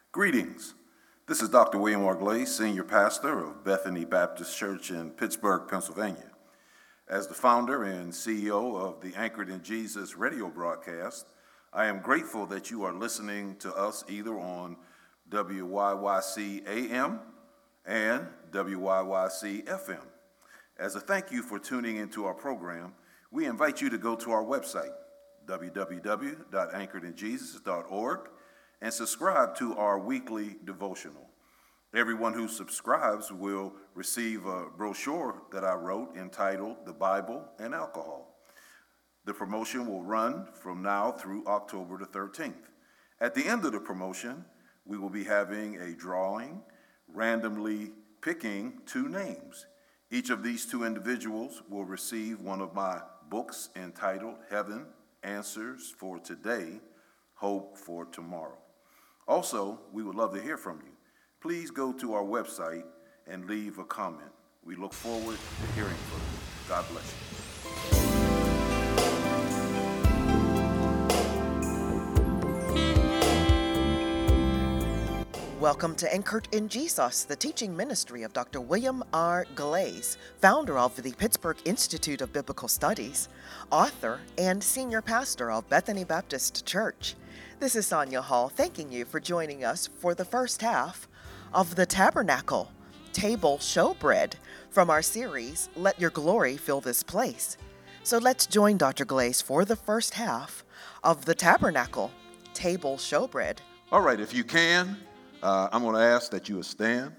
Greetings. This is Dr. William R. Glaze, Senior Pastor of Bethany Baptist Church in Pittsburgh, Pennsylvania. As the founder and CEO of the Anchored in Jesus radio broadcast, I am grateful that you are listening to us either on WYYC AM and WYYC FM. As a thank you for tuning into our program, we invite you to go to our website, www.anchoredinjesus.org, and subscribe to our weekly devotional. Everyone who subscribes will receive a brochure that I wrote entitled The Bible and Alcohol. The promotion will run from now through October the 13th. At the end of the promotion, we will be having a drawing, randomly picking 2 names. Each of these 2 individuals will receive one of my books entitled Heaven Answers for Today, Hope for Tomorrow. Also, we would love to hear from you. Please go to our website and leave a comment. We look forward to hearing from you. God bless you. Welcome to Anchored in Jesus, the teaching ministry of Dr. William R. Glaze, founder of the Pittsburgh Institute of Biblical Studies, author and senior pastor of Bethany Baptist Church. This is Sonia Hall thanking you for joining us for the first half of the Tabernacle Table Showbread from our series, Let Your Glory Fill This Place. So let's join Dr. Glaze for the first half of the Tabernacle Table Showbread. All right, if you can, I'm going to ask that you would stand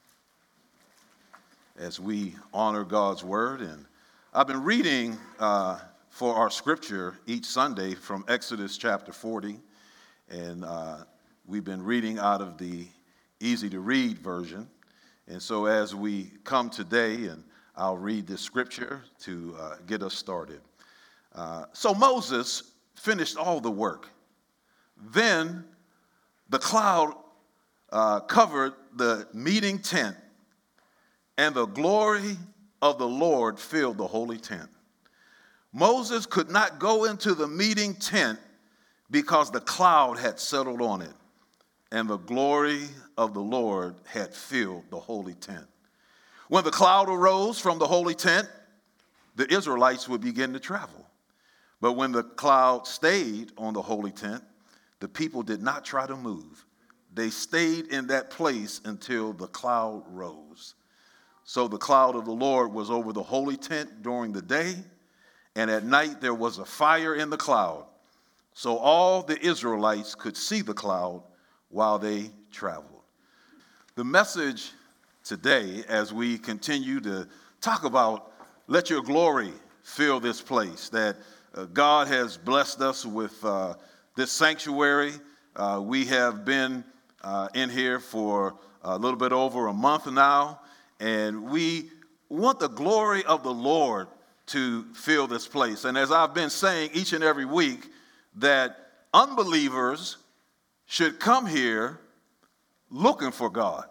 as we honor God's Word. And I've been reading for our scripture each Sunday from Exodus chapter 40. And we've been reading out of the easy-to-read version. And so as we come today, and I'll read this scripture to get us started. So Moses finished all the work. Then the cloud covered the meeting tent, and the glory of the Lord filled the holy tent. Moses could not go into the meeting tent because the cloud had settled on it, and the glory of the Lord had filled the holy tent. When the cloud arose from the holy tent, the Israelites would begin to travel. But when the cloud stayed on the holy tent, the people did not try to move. They stayed in that place until the cloud rose. So the cloud of the Lord was over the holy tent during the day, and at night there was a fire in the cloud. So all the Israelites could see the cloud while they traveled. The message today, as we continue to talk about let your glory fill this place, that God has blessed us with this sanctuary. We have been in here for a little bit over a month now, and we want the glory of the Lord to fill this place. And as I've been saying each and every week, that unbelievers should come here looking for God,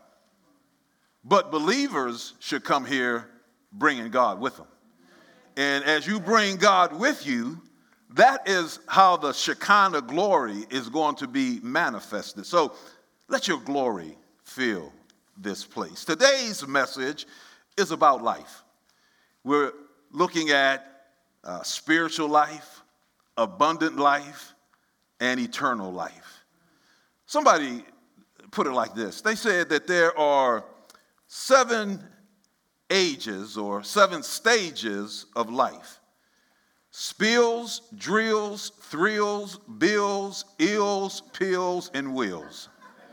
but believers should come here bringing God with them. And as you bring God with you, that is how the Shekinah glory is going to be manifested. So let your glory fill this place. Today's message is about life. We're looking at spiritual life, abundant life, and eternal life. Somebody put it like this. They said that there are 7 ages or 7 stages of life. Spills, drills, thrills, bills, ills, pills, and wills.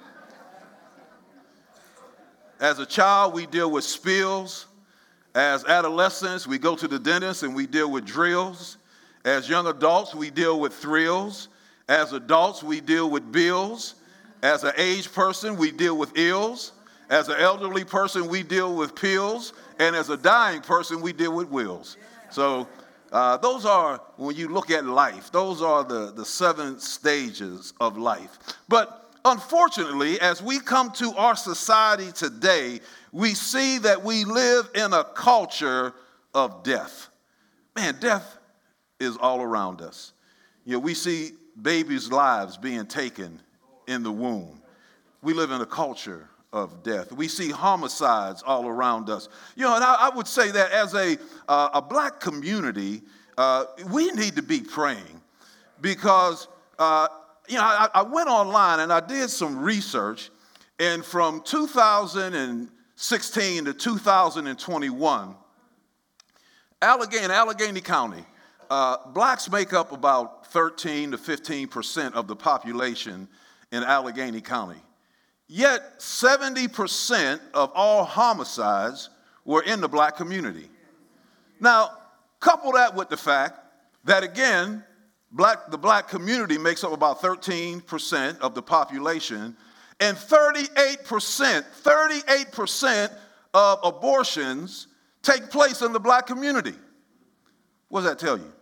As a child, we deal with spills. As adolescents, we go to the dentist and we deal with drills. As young adults, we deal with thrills. As adults, we deal with bills. As an aged person, we deal with ills. As an elderly person, we deal with pills. And as a dying person, we deal with wills. So those are, when you look at life, those are the 7 stages of life. But unfortunately, as we come to our society today, we see that we live in a culture of death. Man, death is all around us. You know, we see babies' lives being taken in the womb. we live in a culture of death. We see homicides all around us. And I would say that as a black community, we need to be praying because, I went online and I did some research, and from 2016 to 2021, Allegheny County, blacks make up about 13 to 15% of the population in Allegheny County. Yet 70% of all homicides were in the black community. Now, couple that with the fact that, again, the black community makes up about 13% of the population, and 38% of abortions take place in the black community. What does that tell you?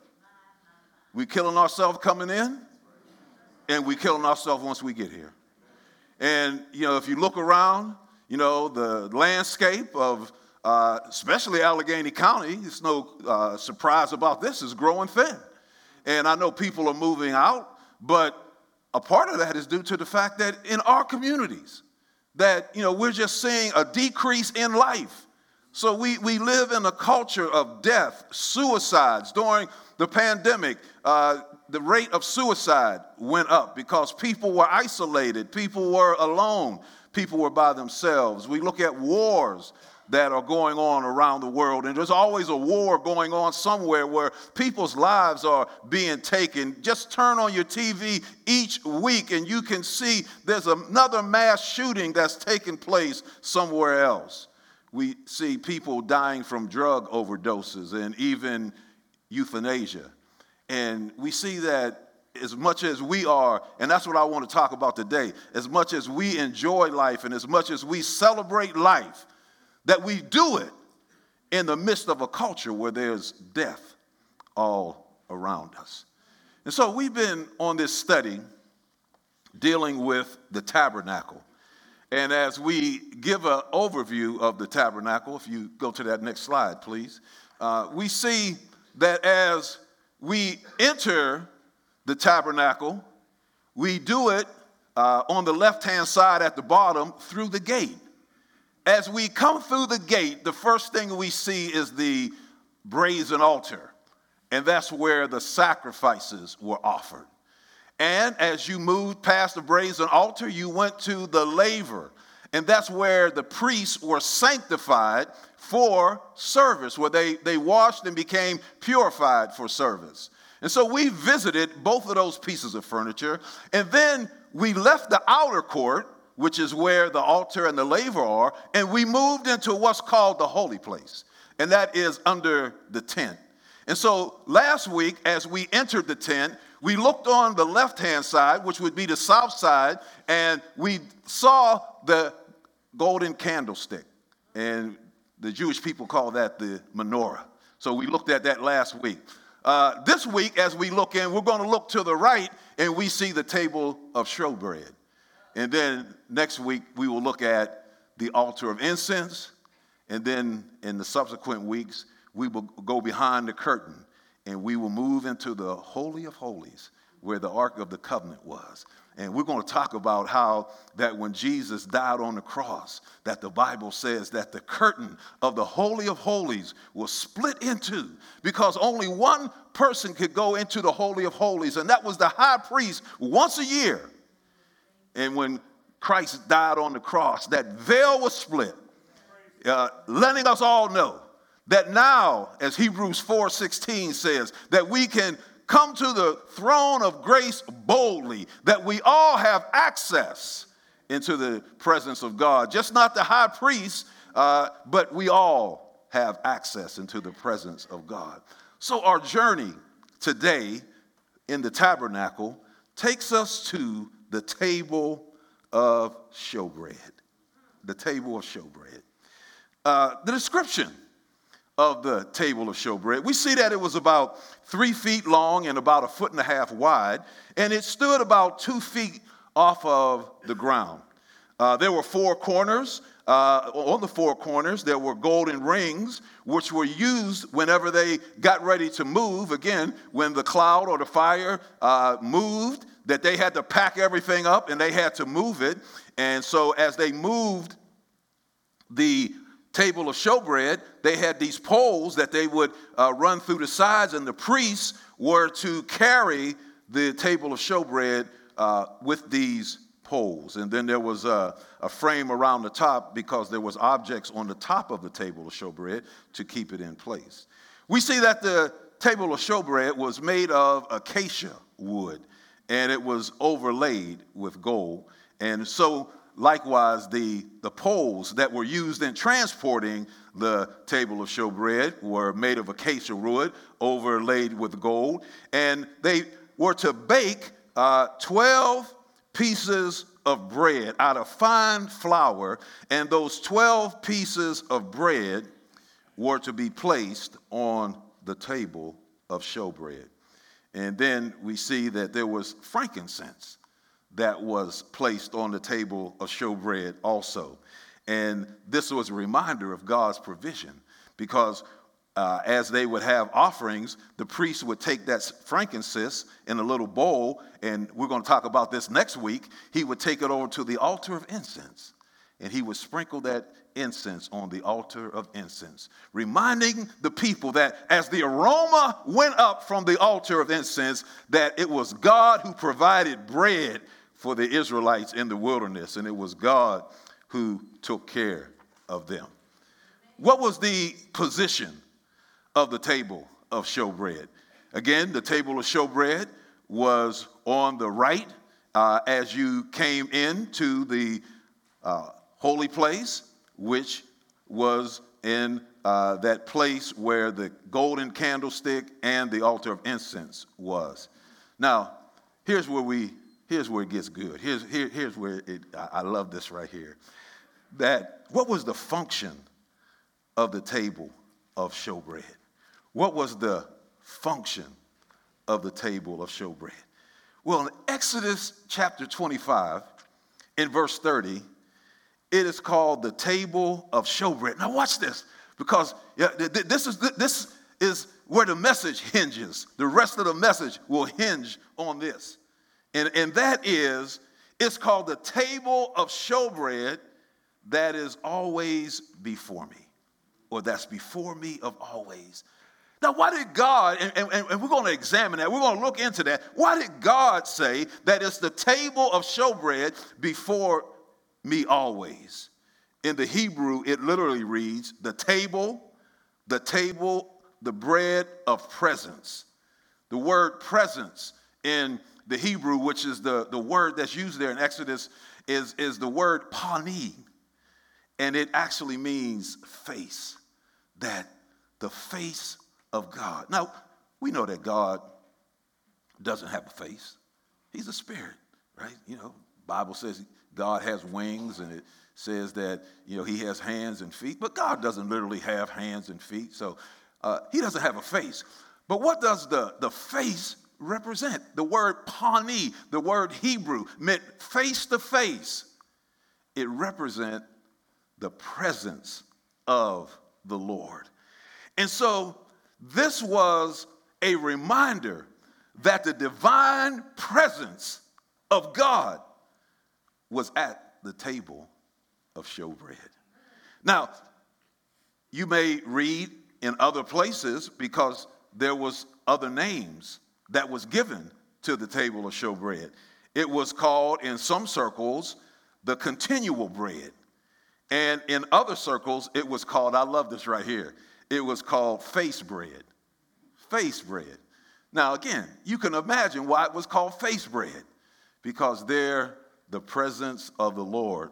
We killing ourselves coming in, and we killing ourselves once we get here. And, if you look around, the landscape of especially Allegheny County, it's no surprise about this, is growing thin. And I know people are moving out, but a part of that is due to the fact that in our communities, that, we're just seeing a decrease in life. So we live in a culture of death, suicides. During the pandemic, the rate of suicide went up because people were isolated, people were alone, people were by themselves. We look at wars that are going on around the world, and there's always a war going on somewhere where people's lives are being taken. Just turn on your TV each week and you can see there's another mass shooting that's taking place somewhere else. We see people dying from drug overdoses and even euthanasia. And we see that as much as we are, and that's what I want to talk about today, as much as we enjoy life and as much as we celebrate life, that we do it in the midst of a culture where there's death all around us. And so we've been on this study dealing with the tabernacle. And as we give an overview of the tabernacle, if you go to that next slide, please, we see that as we enter the tabernacle, we do it on the left-hand side at the bottom through the gate. As we come through the gate, the first thing we see is the brazen altar, and that's where the sacrifices were offered. And as you moved past the brazen altar, you went to the laver, and that's where the priests were sanctified for service, where they washed and became purified for service. And so we visited both of those pieces of furniture, and then we left the outer court, which is where the altar and the laver are, and we moved into what's called the holy place, and that is under the tent. And so last week, as we entered the tent, we looked on the left-hand side, which would be the south side, and we saw the golden candlestick, and the Jewish people call that the menorah. So we looked at that last week. This week, as we look in, we're going to look to the right, and we see the table of showbread. And then next week, we will look at the altar of incense. And then in the subsequent weeks, we will go behind the curtain and we will move into the Holy of Holies where the Ark of the Covenant was. And we're going to talk about how that when Jesus died on the cross, that the Bible says that the curtain of the Holy of Holies was split in two because only one person could go into the Holy of Holies, and that was the high priest once a year. And when Christ died on the cross, that veil was split, letting us all know that now, as Hebrews 4:16 says, that we can come to the throne of grace boldly, that we all have access into the presence of God. Just not the high priest, but we all have access into the presence of God. So our journey today in the tabernacle takes us to the table of showbread. The table of showbread. The description of the table of showbread, we see that it was about 3 feet long and about 1.5 feet wide, and it stood about 2 feet off of the ground. There were 4 corners. On the 4 corners, there were golden rings, which were used whenever they got ready to move. Again, when the cloud or the fire moved, that they had to pack everything up and they had to move it. And so as they moved the table of showbread, they had these poles that they would run through the sides, and the priests were to carry the table of showbread with these poles. And then there was a frame around the top because there was objects on the top of the table of showbread to keep it in place. We see that the table of showbread was made of acacia wood, and it was overlaid with gold. And so likewise, the poles that were used in transporting the table of showbread were made of acacia wood, overlaid with gold. And they were to bake 12 pieces of bread out of fine flour, and those 12 pieces of bread were to be placed on the table of showbread. And then we see that there was frankincense that was placed on the table of showbread also. And this was a reminder of God's provision, because as they would have offerings, the priest would take that frankincense in a little bowl, and we're going to talk about this next week. He would take it over to the altar of incense, and he would sprinkle that incense on the altar of incense, reminding the people that as the aroma went up from the altar of incense, that it was God who provided bread for the Israelites in the wilderness, and it was God who took care of them. What was the position of the table of showbread? Again, the table of showbread was on the right as you came into the holy place, which was in that place where the golden candlestick and the altar of incense was. Now, here's where it gets good. Here's where I love this right here. That what was the function of the table of showbread? What was the function of the table of showbread? Well, in Exodus chapter 25, in verse 30, it is called the table of showbread. Now watch this, because this is where the message hinges. The rest of the message will hinge on this. And that is, it's called the table of showbread that is always before me, or that's before me of always. Now, why did God, and we're going to examine that, we're going to look into that, why did God say that it's the table of showbread before me always? In the Hebrew, it literally reads, the table, the bread of presence. The word presence in the Hebrew, which is the word that's used there in Exodus, is the word pani. And it actually means face, that the face of God. Now, we know that God doesn't have a face. He's a spirit, right? Bible says God has wings, and it says that, he has hands and feet, but God doesn't literally have hands and feet, so he doesn't have a face. But what does the face represent? The word pani, the word Hebrew, meant face to face. It represents the presence of the Lord. And so this was a reminder that the divine presence of God was at the table of showbread. Now, you may read in other places, because there was other names that was given to the table of showbread. It was called, in some circles, the continual bread. And in other circles, it was called, I love this right here, it was called face bread. Face bread. Now, again, you can imagine why it was called face bread, because there the presence of the Lord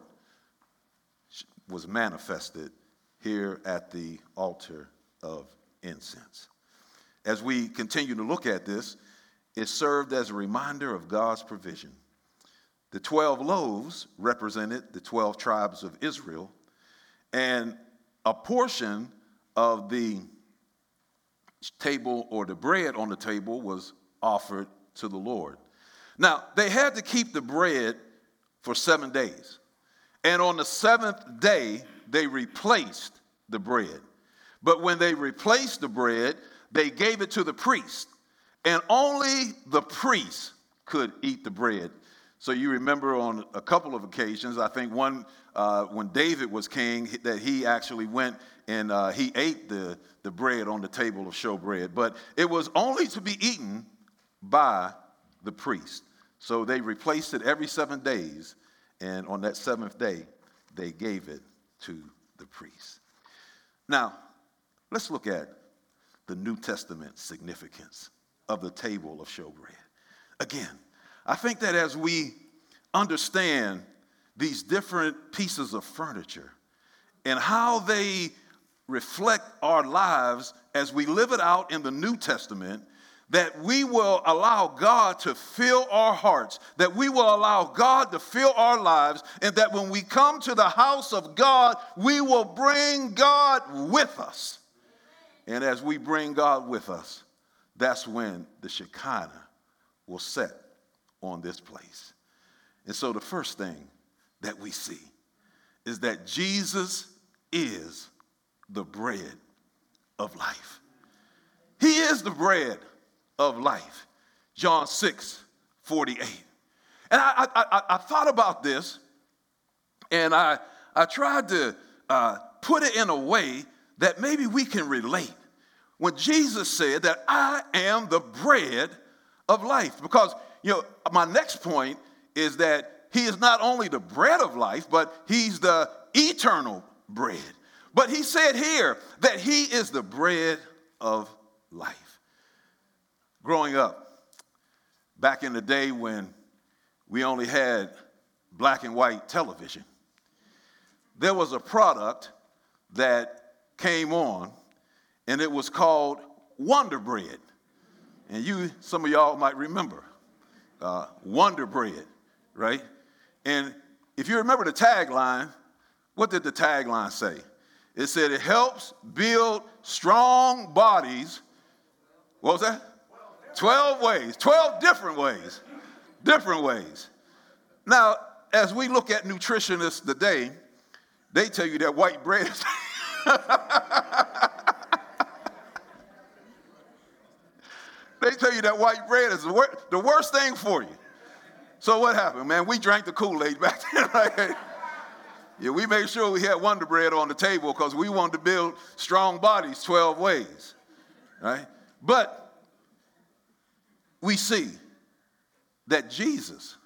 was manifested here at the altar of incense. As we continue to look at this, it served as a reminder of God's provision. The 12 loaves represented the 12 tribes of Israel, and a portion of the table, or the bread on the table, was offered to the Lord. Now, they had to keep the bread for 7 days. And on the 7th day, they replaced the bread. But when they replaced the bread, they gave it to the priest. And only the priest could eat the bread. So you remember on a couple of occasions, I think one when David was king, that he actually went and he ate the bread on the table of showbread. But it was only to be eaten by the priest. So they replaced it every 7 days. And on that seventh day, they gave it to the priest. Now, let's look at the New Testament significance of the table of showbread. Again, I think that as we understand these different pieces of furniture and how they reflect our lives as we live it out in the New Testament, that we will allow God to fill our hearts, that we will allow God to fill our lives, and that when we come to the house of God, we will bring God with us. And as we bring God with us, that's when the Shekinah will set on this place. And so the first thing that we see is that Jesus is the bread of life. He is the bread of life. John 6:48. And I thought about this, and I tried to put it in a way that maybe we can relate. When Jesus said that I am the bread of life. Because, my next point is that he is not only the bread of life, but he's the eternal bread. But he said here that he is the bread of life. Growing up, back in the day when we only had black and white television, there was a product that came on, and it was called Wonder Bread. And some of y'all might remember Wonder Bread, right? And if you remember the tagline, what did the tagline say? It said it helps build strong bodies. What was that? 12 ways, 12 different ways. Now, as we look at nutritionists today, they tell you that white bread is they tell you that white bread is the worst thing for you. So what happened, man? We drank the Kool-Aid back then, right? Yeah, we made sure we had Wonder Bread on the table because we wanted to build strong bodies 12 ways, right? But we see that Jesus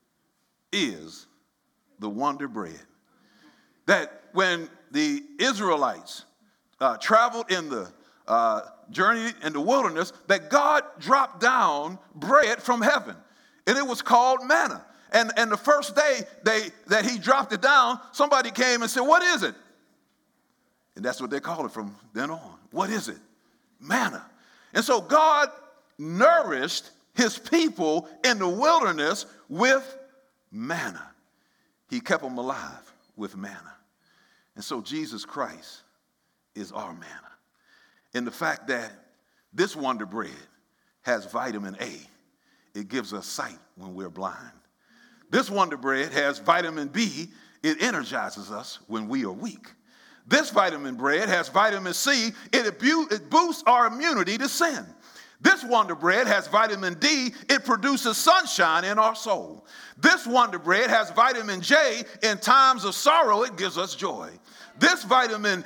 is the Wonder Bread. That when the Israelites traveled in the journey in the wilderness, that God dropped down bread from heaven, and it was called manna. And the first day that he dropped it down, somebody came and said, "What is it?" And that's what they called it from then on. What is it? Manna. And so God nourished his people in the wilderness with manna. He kept them alive with manna. And so Jesus Christ is our manna. And the fact that this Wonder Bread has vitamin A, it gives us sight when we're blind. This Wonder Bread has vitamin B, it energizes us when we are weak. This vitamin bread has vitamin C, it boosts our immunity to sin. This Wonder Bread has vitamin D. It produces sunshine in our soul. This Wonder Bread has vitamin J. In times of sorrow, it gives us joy. This Wonder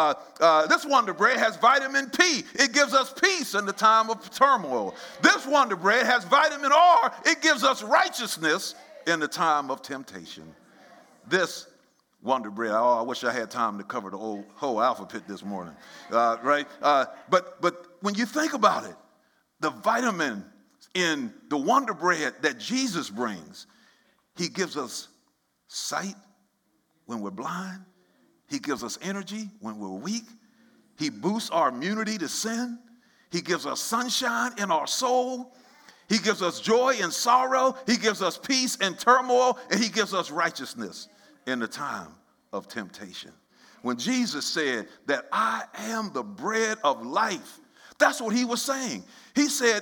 Bread has vitamin P. It gives us peace in the time of turmoil. This Wonder Bread has vitamin R. It gives us righteousness in the time of temptation. This Wonder Bread, I wish I had time to cover the whole alphabet this morning, right? But when you think about it, the vitamin in the Wonder Bread that Jesus brings, he gives us sight when we're blind. He gives us energy when we're weak. He boosts our immunity to sin. He gives us sunshine in our soul. He gives us joy in sorrow. He gives us peace in turmoil. And he gives us righteousness in the time of temptation. When Jesus said that I am the bread of life, that's what he was saying. He said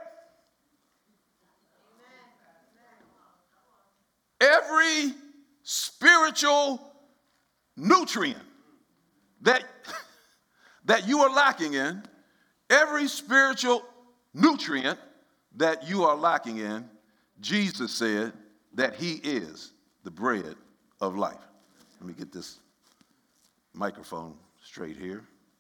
every spiritual nutrient that you are lacking in, every spiritual nutrient that you are lacking in, Jesus said that he is the bread of life. Let me get this microphone straight here.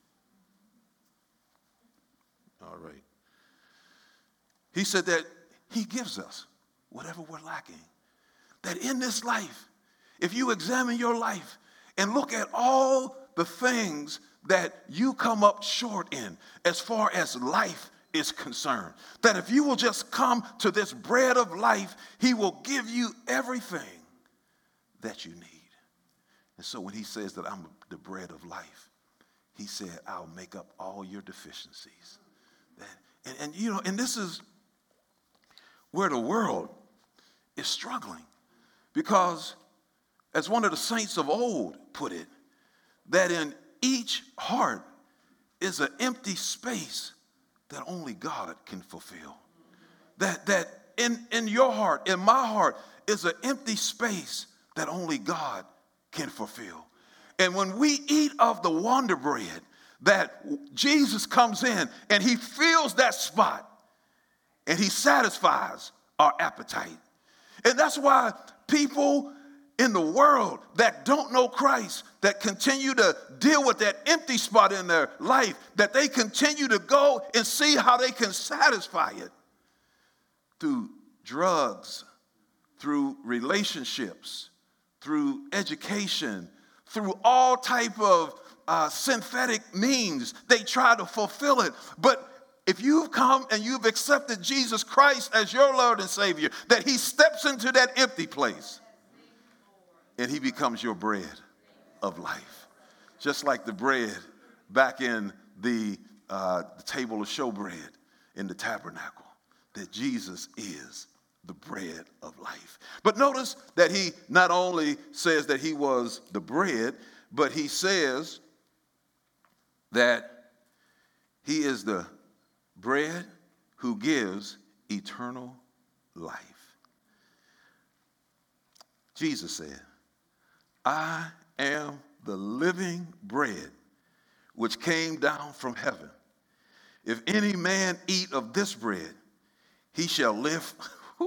All right. He said that he gives us whatever we're lacking. That in this life, if you examine your life and look at all the things that you come up short in as far as life is concerned, that if you will just come to this bread of life, he will give you everything that you need. And so when he says that I'm the bread of life, he said, I'll make up all your deficiencies. And this is where the world is struggling. Because as one of the saints of old put it, that in each heart is an empty space that only God can fulfill. That in your heart, in my heart, is an empty space that only God can fulfill. And when we eat of the Wonder Bread, that Jesus comes in and he fills that spot and he satisfies our appetite. And that's why people in the world that don't know Christ, that continue to deal with that empty spot in their life, that they continue to go and see how they can satisfy it through drugs, through relationships, through education, through all type of synthetic means. They try to fulfill it. But if you've come and you've accepted Jesus Christ as your Lord and Savior, that he steps into that empty place and he becomes your bread of life. Just like the bread back in the table of showbread in the tabernacle, that Jesus is the bread of life. But notice that he not only says that he was the bread, but he says that he is the bread who gives eternal life. Jesus said, I am the living bread which came down from heaven. If any man eat of this bread, he shall live.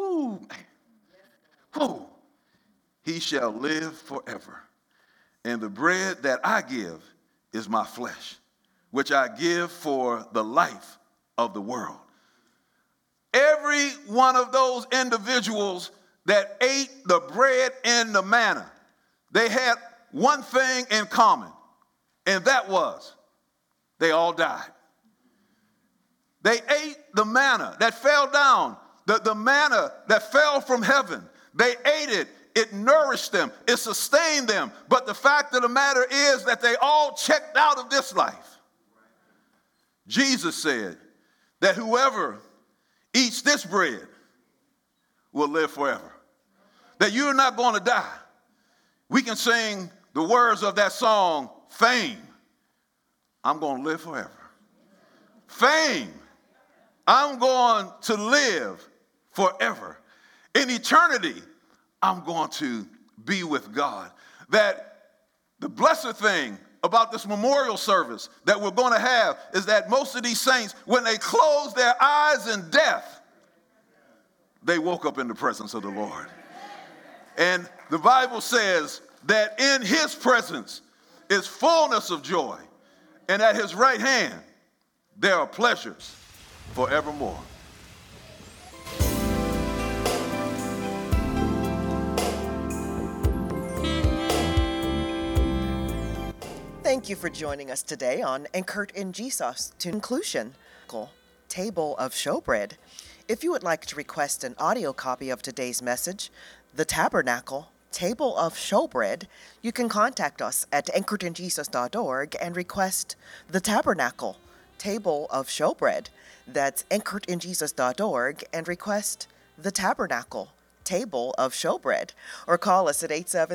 He shall live forever. And the bread that I give is my flesh, which I give for the life of the world. Every one of those individuals that ate the bread and the manna, they had one thing in common, and that was they all died. They ate the manna that fell down, the manna that fell from heaven. They ate it. It nourished them. It sustained them. But the fact of the matter is that they all checked out of this life. Jesus said that whoever eats this bread will live forever. That you're not going to die. We can sing the words of that song, Fame. I'm going to live forever. Fame. I'm going to live forever. In eternity, I'm going to be with God. That the blessed thing about this memorial service that we're going to have is that most of these saints, when they closed their eyes in death, they woke up in the presence of the Lord. And the Bible says that in his presence is fullness of joy, and at his right hand there are pleasures forevermore. Thank you for joining us today on Anchored in Jesus to Inclusion, Table of Showbread. If you would like to request an audio copy of today's message, The Tabernacle, Table of Showbread, you can contact us at anchoredinjesus.org and request The Tabernacle, Table of Showbread. That's anchoredinjesus.org and request The Tabernacle, Table of Showbread. Or call us at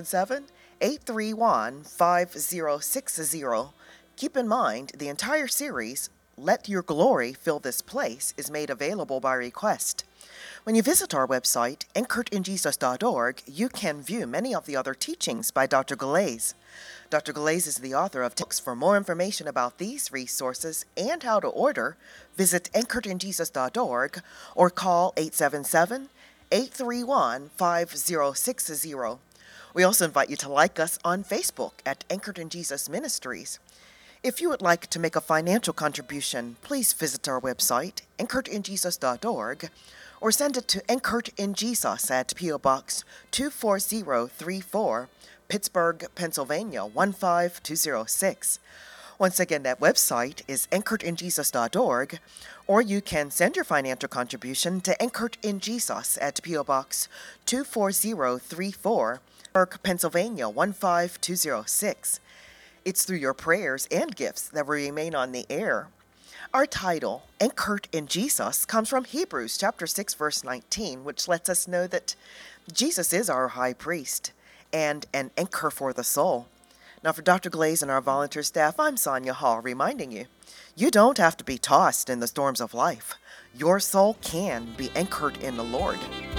877-831-5060. Keep in mind, the entire series, Let Your Glory Fill This Place, is made available by request. When you visit our website, anchoredinjesus.org, you can view many of the other teachings by Dr. Galais. Dr. Galais is the author of books. For more information about these resources and how to order, visit anchoredinjesus.org or call 831-5060. We also invite you to like us on Facebook at Anchored in Jesus Ministries. If you would like to make a financial contribution, please visit our website, anchoredinjesus.org, or send it to Anchored in Jesus at P.O. Box 24034, Pittsburgh, Pennsylvania 15206. Once again, that website is anchoredinjesus.org, or you can send your financial contribution to Anchored in Jesus at P.O. Box 24034, Pittsburgh, Pennsylvania 15206. It's through your prayers and gifts that we remain on the air. Our title, Anchored in Jesus, comes from Hebrews chapter 6, verse 19, which lets us know that Jesus is our high priest and an anchor for the soul. Now, for Dr. Glaze and our volunteer staff, I'm Sonia Hall, reminding you, you don't have to be tossed in the storms of life. Your soul can be anchored in the Lord.